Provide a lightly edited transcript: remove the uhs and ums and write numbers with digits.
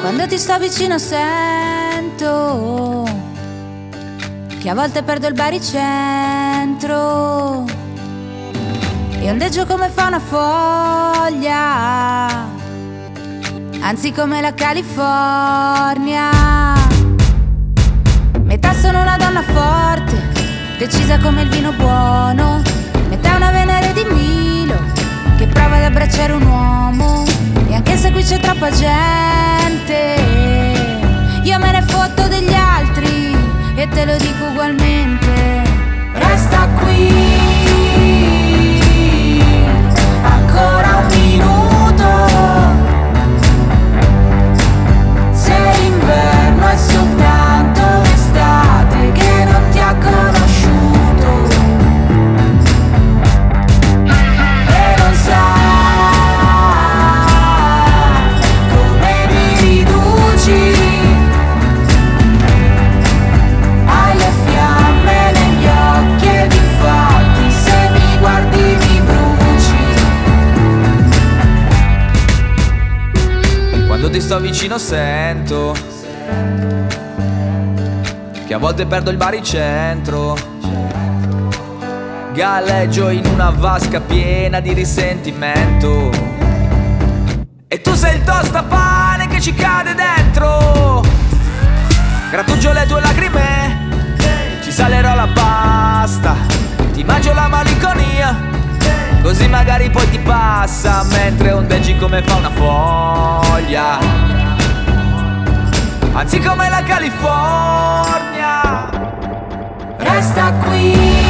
Quando ti sto vicino sento che a volte perdo il baricentro e ondeggio come fa una foglia, anzi come la California. Metà sono una donna forte, decisa come il vino buono, metà una Venere di Milo che prova ad abbracciare un uomo. E anche se qui c'è troppa gente, io me ne fotto degli altri e te lo dico ugualmente. Resta qui ancora un minuto, se l'inverno è soltanto l'estate che non ti ha conosciuto e non sai hai le fiamme negli occhi ed infatti se mi guardi mi bruci. Quando ti sto vicino sento che a volte perdo il baricentro, galleggio in una vasca piena di risentimento e tu sei il tostapane che ci cade dentro. Grattugio le tue lacrime, ci salerò la pasta, ti mangio la malinconia, così magari poi ti passa, mentre ondeggi come fa una foglia, anzi come la California. Resta qui